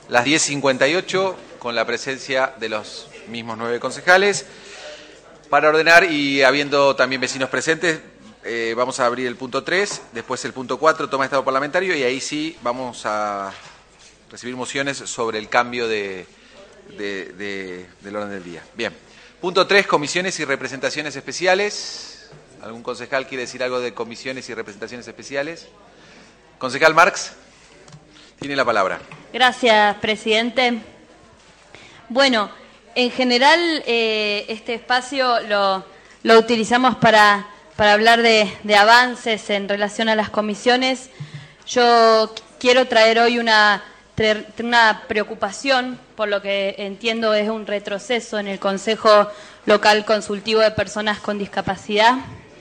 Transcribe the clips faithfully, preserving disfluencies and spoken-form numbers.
las diez cincuenta y ocho, con la presencia de los mismos nueve concejales. Para ordenar y habiendo también vecinos presentes, eh, vamos a abrir el punto tres, después el punto cuatro, toma de estado parlamentario, y ahí sí vamos a recibir mociones sobre el cambio de, de, de, del orden del día. Bien. Punto tres, comisiones y representaciones especiales. ¿Algún concejal quiere decir algo de comisiones y representaciones especiales? Concejal Marx, tiene la palabra. Gracias, presidente. Bueno, en general eh, este espacio lo, lo utilizamos para, para hablar de, de avances en relación a las comisiones. Yo quiero traer hoy una, una preocupación, por lo que entiendo es un retroceso en el Consejo Local Consultivo de Personas con Discapacidad,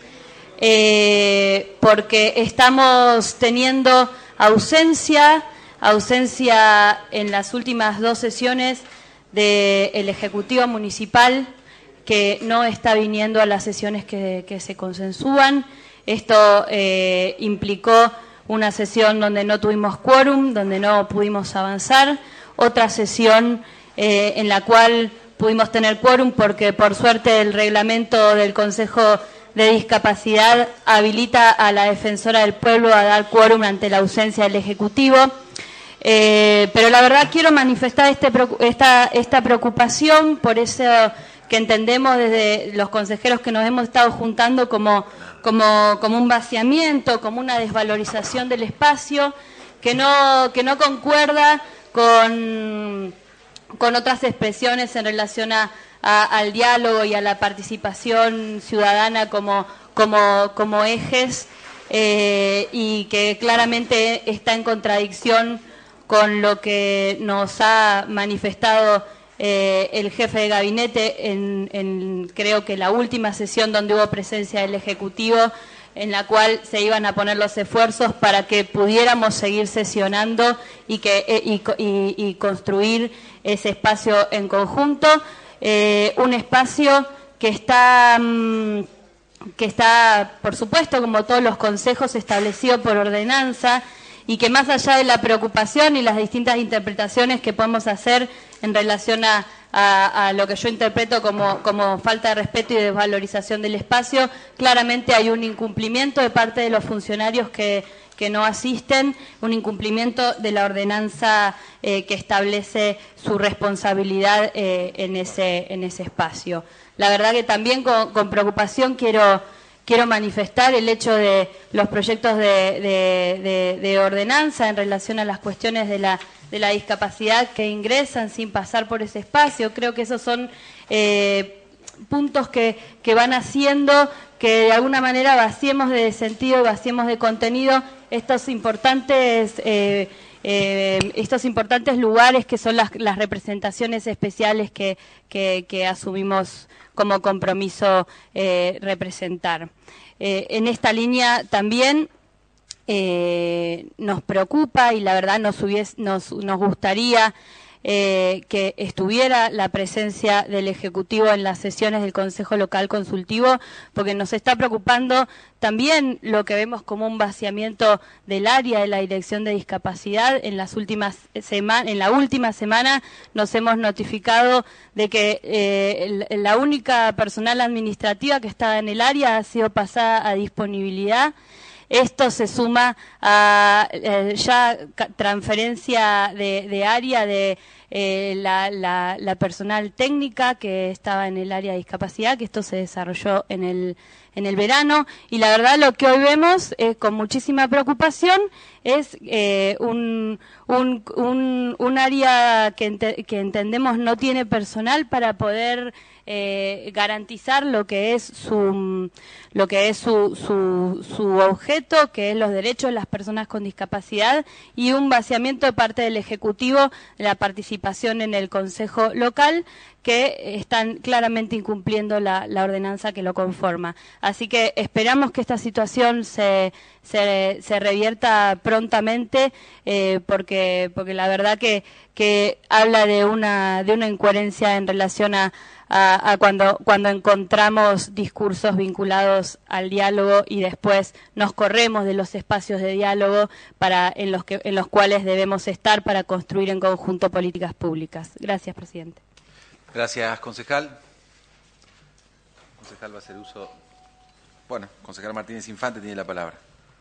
eh, porque estamos teniendo ausencia, ausencia en las últimas dos sesiones del Ejecutivo Municipal, que no está viniendo a las sesiones que, que se consensúan. Esto eh, implicó una sesión donde no tuvimos quórum, donde no pudimos avanzar, otra sesión eh, en la cual pudimos tener quórum porque por suerte el reglamento del Consejo de Discapacidad habilita a la Defensora del Pueblo a dar quórum ante la ausencia del Ejecutivo. Eh, pero la verdad quiero manifestar este, esta, esta preocupación por eso que entendemos desde los consejeros que nos hemos estado juntando como, como, como un vaciamiento, como una desvalorización del espacio, que no, que no concuerda con, con otras expresiones en relación a, a, al diálogo y a la participación ciudadana como, como, como ejes, eh, y que claramente está en contradicción con lo que nos ha manifestado eh, el jefe de gabinete en, en creo que la última sesión donde hubo presencia del Ejecutivo, en la cual se iban a poner los esfuerzos para que pudiéramos seguir sesionando y, que, eh, y, y, y construir ese espacio en conjunto, eh, un espacio que está, mmm, que está, por supuesto, como todos los consejos, establecido por ordenanza, y que más allá de la preocupación y las distintas interpretaciones que podemos hacer en relación a, a, a lo que yo interpreto como, como falta de respeto y desvalorización del espacio, claramente hay un incumplimiento de parte de los funcionarios que, que no asisten, un incumplimiento de la ordenanza eh, que establece su responsabilidad eh, en, ese, en ese espacio. La verdad que también con, con preocupación quiero... Quiero manifestar el hecho de los proyectos de, de, de, de ordenanza en relación a las cuestiones de la, de la discapacidad que ingresan sin pasar por ese espacio. Creo que esos son eh, puntos que, que van haciendo que de alguna manera vaciemos de sentido, vaciemos de contenido estos importantes, eh, eh, estos importantes lugares que son las, las representaciones especiales que, que, que asumimos como compromiso eh, representar. Eh, en esta línea también eh, nos preocupa y la verdad nos, hubies, nos, nos gustaría eh, que estuviera la presencia del Ejecutivo en las sesiones del Consejo Local Consultivo, porque nos está preocupando también lo que vemos como un vaciamiento del área de la Dirección de Discapacidad. En las últimas semanas, en la última semana nos hemos notificado de que eh, el, la única personal administrativa que estaba en el área ha sido pasada a disponibilidad. Esto se suma a eh, ya transferencia de, de área de eh, la, la, la personal técnica que estaba en el área de discapacidad, que esto se desarrolló en el, en el verano. Y la verdad lo que hoy vemos es, con muchísima preocupación, es eh, un, un, un, un área que, ente, que entendemos no tiene personal para poder Eh, garantizar lo que es su lo que es su, su, su objeto, que es los derechos de las personas con discapacidad, y un vaciamiento de parte del Ejecutivo de la participación en el Consejo Local, que están claramente incumpliendo la, la ordenanza que lo conforma. Así que esperamos que esta situación se, se, se revierta prontamente, eh, porque, porque la verdad que, que habla de una, de una incoherencia en relación a A, a cuando, cuando encontramos discursos vinculados al diálogo y después nos corremos de los espacios de diálogo para, en, los que, en los cuales debemos estar para construir en conjunto políticas públicas. Gracias, presidente. Gracias, concejal. Concejal va a hacer uso. Bueno, concejal Martínez Infante tiene la palabra.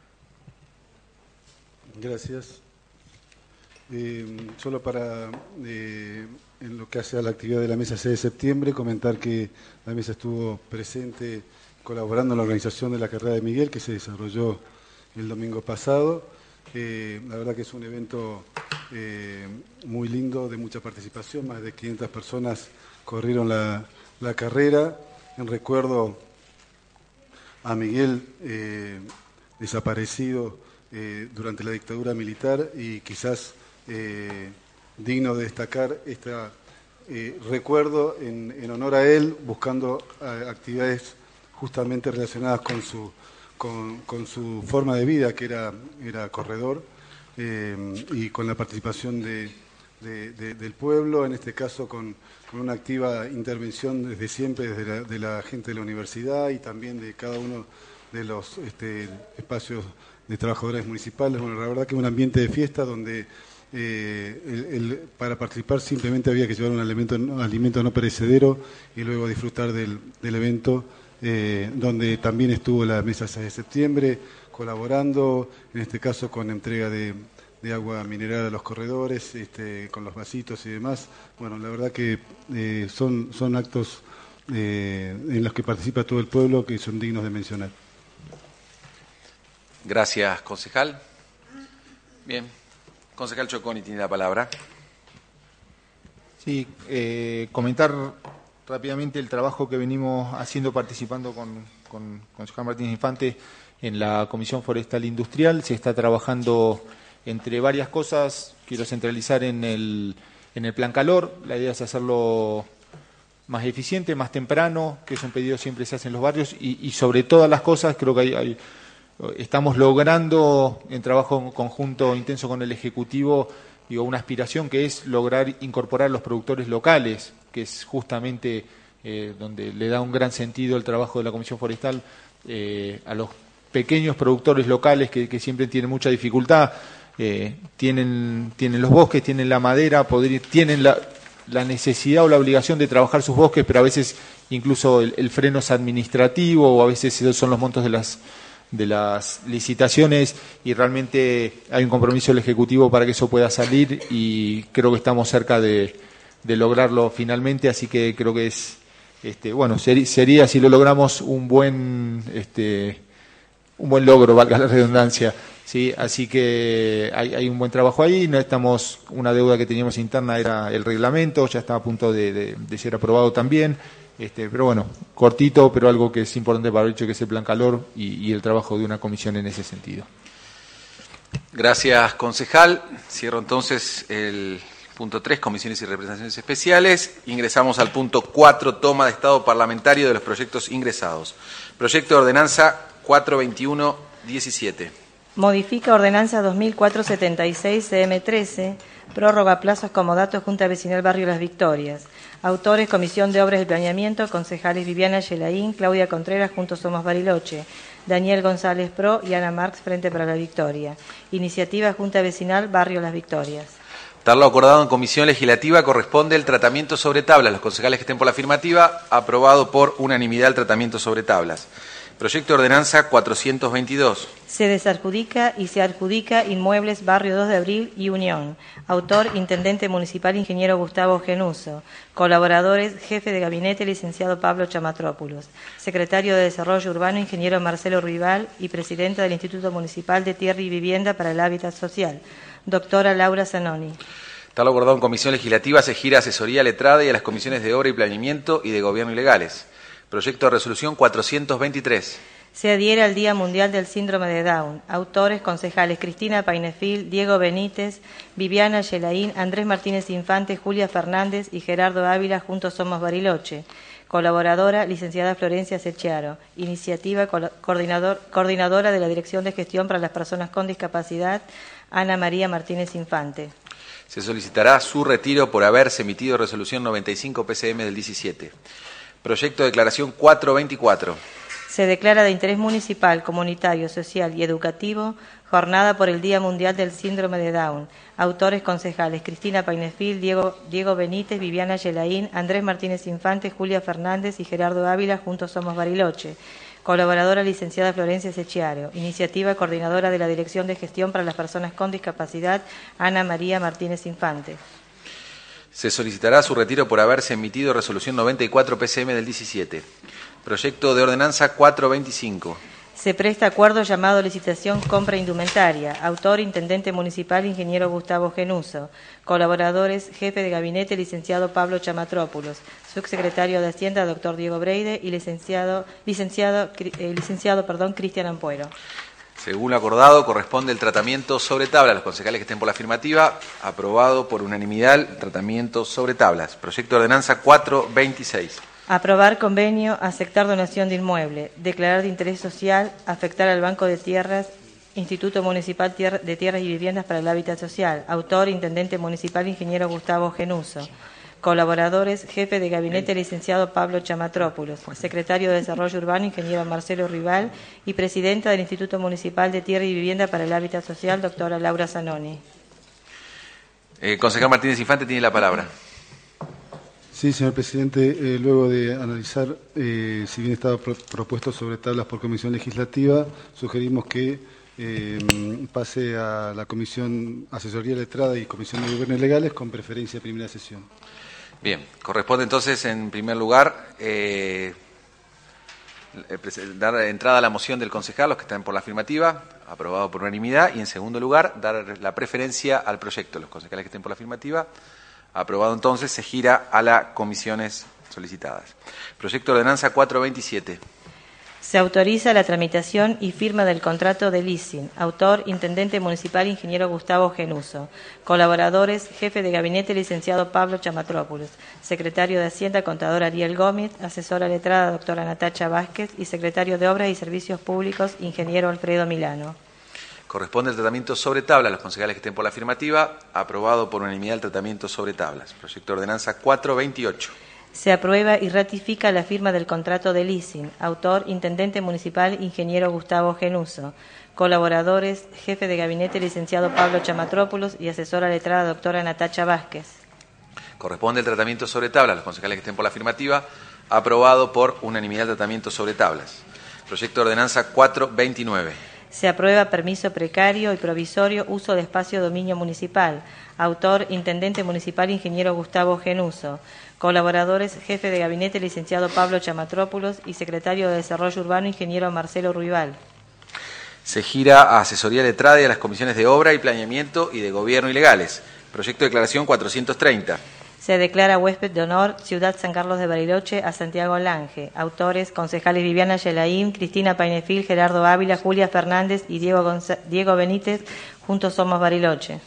Gracias. Eh, solo para, eh, en lo que hace a la actividad de la mesa seis de septiembre, comentar que la mesa estuvo presente colaborando en la organización de la carrera de Miguel, que se desarrolló el domingo pasado. Eh, la verdad que es un evento eh, muy lindo, de mucha participación, más de quinientas personas corrieron la, la carrera, en recuerdo a Miguel eh, desaparecido eh, durante la dictadura militar, y quizás Eh, digno de destacar este eh, recuerdo en, en honor a él, buscando eh, actividades justamente relacionadas con su, con, con su forma de vida, que era, era corredor, eh, y con la participación de, de, de, del pueblo, en este caso con, con una activa intervención desde siempre, desde la, de la gente de la universidad y también de cada uno de los este, espacios de trabajadores municipales. Bueno, la verdad que es un ambiente de fiesta donde Eh, el, el, para participar simplemente había que llevar un alimento, un alimento no perecedero y luego disfrutar del, del evento, eh, donde también estuvo la mesa seis de septiembre colaborando, en este caso con entrega de, de agua mineral a los corredores, este, con los vasitos y demás. Bueno, la verdad que eh, son, son actos eh, en los que participa todo el pueblo, que son dignos de mencionar. Gracias, concejal. Bien. Concejal Choconi tiene la palabra. Sí, eh, comentar rápidamente el trabajo que venimos haciendo participando con, con concejal Martínez Infante en la Comisión Forestal Industrial. Se está trabajando entre varias cosas. Quiero centralizar en el, en el plan calor. La idea es hacerlo más eficiente, más temprano, que es un pedido que siempre se hace en los barrios, y, y sobre todas las cosas creo que hay... hay estamos logrando, en trabajo conjunto intenso con el Ejecutivo, digo, una aspiración que es lograr incorporar a los productores locales, que es justamente eh, donde le da un gran sentido el trabajo de la Comisión Forestal, eh, a los pequeños productores locales que, que siempre tienen mucha dificultad, eh, tienen, tienen los bosques, tienen la madera, poder, tienen la, la necesidad o la obligación de trabajar sus bosques, pero a veces incluso el, el freno es administrativo, o a veces son los montos de las de las licitaciones, y realmente hay un compromiso del Ejecutivo para que eso pueda salir, y creo que estamos cerca de, de lograrlo finalmente, así que creo que es, este, bueno, ser, sería, si lo logramos, un buen, este, un buen logro, valga la redundancia, sí, así que hay, hay un buen trabajo ahí. No estamos, una deuda que teníamos interna era el reglamento, ya está a punto de, de, de ser aprobado también. Este, pero bueno, cortito, pero algo que es importante para el hecho, que es el plan calor y, y el trabajo de una comisión en ese sentido. Gracias, concejal. Cierro entonces el punto tres, comisiones y representaciones especiales. Ingresamos al punto cuatro, toma de estado parlamentario de los proyectos ingresados. Proyecto de ordenanza cuatrocientos veintiuno diecisiete. Modifica ordenanza dos mil cuatrocientos setenta y seis C M trece, prórroga plazos comodatos Junta Vecinal Barrio Las Victorias. Autores, Comisión de Obras y Planeamiento, concejales Viviana Yelaín, Claudia Contreras, Juntos Somos Bariloche, Daniel González Pro y Ana Marx, Frente para la Victoria. Iniciativa Junta Vecinal Barrio Las Victorias. Tal lo acordado en comisión legislativa, corresponde el tratamiento sobre tablas. Los concejales que estén por la afirmativa, aprobado por unanimidad el tratamiento sobre tablas. Proyecto de ordenanza cuatrocientos veintidós. Se desadjudica y se adjudica inmuebles Barrio dos de Abril y Unión. Autor, Intendente Municipal Ingeniero Gustavo Genuso. Colaboradores, Jefe de Gabinete Licenciado Pablo Chamatrópulos. Secretario de Desarrollo Urbano Ingeniero Marcelo Rival y Presidenta del Instituto Municipal de Tierra y Vivienda para el Hábitat Social, Doctora Laura Zanoni. Tal acordado en comisión legislativa, se gira asesoría letrada y a las comisiones de obra y planeamiento y de gobierno y legales. Proyecto de resolución cuatrocientos veintitrés. se adhiere al Día Mundial del Síndrome de Down. Autores, concejales Cristina Painefil, Diego Benítez, Viviana Yelaín, Andrés Martínez Infante, Julia Fernández y Gerardo Ávila, Juntos Somos Bariloche. Colaboradora, licenciada Florencia Sechiaro. Iniciativa, coordinador, coordinadora de la Dirección de Gestión para las Personas con Discapacidad, Ana María Martínez Infante. Se solicitará su retiro por haberse emitido resolución noventa y cinco P C M del diecisiete. Proyecto de declaración cuatrocientos veinticuatro. Se declara de interés municipal, comunitario, social y educativo Jornada por el Día Mundial del Síndrome de Down. Autores concejales Cristina Painefil, Diego, Diego Benítez, Viviana Yelaín, Andrés Martínez Infante, Julia Fernández y Gerardo Ávila, Juntos Somos Bariloche. Colaboradora licenciada Florencia Sechiaro. Iniciativa coordinadora de la Dirección de Gestión para las Personas con Discapacidad, Ana María Martínez Infante. Se solicitará su retiro por haberse emitido resolución noventa y cuatro P C M del diecisiete. Proyecto de ordenanza cuatrocientos veinticinco. Se presta acuerdo llamado licitación compra indumentaria. Autor, Intendente Municipal, Ingeniero Gustavo Genuso. Colaboradores, Jefe de Gabinete, Licenciado Pablo Chamatrópulos. Subsecretario de Hacienda, Doctor Diego Breide. Y licenciado, licenciado, eh, licenciado perdón, Cristian Ampuero. Según lo acordado, corresponde el tratamiento sobre tablas. Los concejales que estén por la afirmativa, aprobado por unanimidad el tratamiento sobre tablas. Proyecto de ordenanza cuatrocientos veintiséis. Aprobar convenio, aceptar donación de inmueble, declarar de interés social, afectar al Banco de Tierras, Instituto Municipal de Tierras y Viviendas para el Hábitat Social. Autor, Intendente Municipal, Ingeniero Gustavo Genuso. Colaboradores, Jefe de Gabinete, Licenciado Pablo Chamatrópulos. Secretario de Desarrollo Urbano, Ingeniero Marcelo Rival. Y Presidenta del Instituto Municipal de Tierra y Vivienda para el Hábitat Social, doctora Laura Zanoni. Eh, concejal Martínez Infante tiene la palabra. Sí, señor presidente, eh, luego de analizar, eh, si bien estaba pro propuesto sobre tablas por comisión legislativa, sugerimos que eh, pase a la comisión asesoría letrada y comisión de gobierno y legales con preferencia de primera sesión. Bien, corresponde entonces en primer lugar eh, dar entrada a la moción del concejal, los que están por la afirmativa, aprobado por unanimidad, y en segundo lugar dar la preferencia al proyecto, los concejales que estén por la afirmativa. Aprobado entonces, se gira a las comisiones solicitadas. Proyecto de ordenanza cuatrocientos veintisiete. Se autoriza la tramitación y firma del contrato de leasing. Autor, Intendente Municipal, Ingeniero Gustavo Genuso. Colaboradores, Jefe de Gabinete, Licenciado Pablo Chamatrópulos. Secretario de Hacienda, Contador Ariel Gómez. Asesora letrada, Doctora Natacha Vázquez. Y Secretario de Obras y Servicios Públicos, Ingeniero Alfredo Milano. Corresponde el tratamiento sobre tablas. Los concejales que estén por la afirmativa, aprobado por unanimidad el tratamiento sobre tablas. Proyecto de ordenanza cuatrocientos veintiocho. Se aprueba y ratifica la firma del contrato de leasing. Autor, Intendente Municipal, Ingeniero Gustavo Genuso. Colaboradores, Jefe de Gabinete, Licenciado Pablo Chamatrópulos y Asesora letrada, Doctora Natacha Vázquez. Corresponde el tratamiento sobre tablas. Los concejales que estén por la afirmativa, aprobado por unanimidad el tratamiento sobre tablas. Proyecto de ordenanza cuatrocientos veintinueve. Se aprueba permiso precario y provisorio uso de espacio dominio municipal. Autor, Intendente Municipal, Ingeniero Gustavo Genuso. Colaboradores, Jefe de Gabinete, Licenciado Pablo Chamatrópulos y Secretario de Desarrollo Urbano, Ingeniero Marcelo Ruibal. Se gira a asesoría letrada y a las comisiones de obra y planeamiento y de gobierno y legales. Proyecto de declaración cuatrocientos treinta. Se declara huésped de honor Ciudad San Carlos de Bariloche a Santiago Lange. Autores, concejales Viviana Yelaín, Cristina Painefil, Gerardo Ávila, Julia Fernández y Diego, Gonz- Diego Benítez, Juntos Somos Bariloche.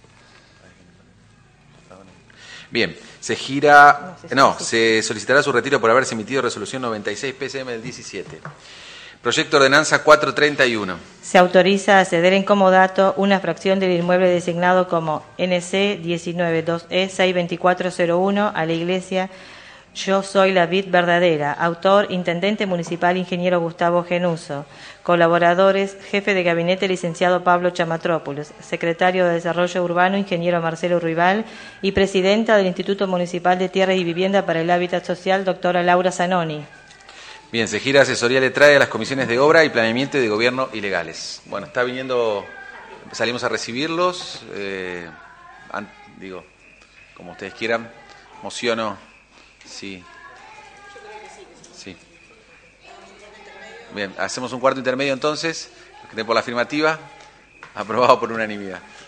Bien, se gira, no, se solicitará su retiro por haberse emitido resolución noventa y seis P C M del diecisiete. Proyecto de ordenanza cuatrocientos treinta y uno. Se autoriza a ceder en comodato una fracción del inmueble designado como N C diecinueve dos E seis veinticuatro cero uno a la iglesia Yo Soy la Vid Verdadera. Autor, Intendente Municipal, Ingeniero Gustavo Genuso. Colaboradores, Jefe de Gabinete, Licenciado Pablo Chamatrópulos. Secretario de Desarrollo Urbano, Ingeniero Marcelo Ruibal. Y Presidenta del Instituto Municipal de Tierra y Vivienda para el Hábitat Social, doctora Laura Zanoni. Bien, se gira asesoría letrada a las comisiones de obra y planeamiento y de gobierno y legales. Bueno, está viniendo, salimos a recibirlos, eh, an, digo, como ustedes quieran, mociono, sí. Sí. Bien, hacemos un cuarto intermedio entonces, los que estén por la afirmativa, aprobado por unanimidad.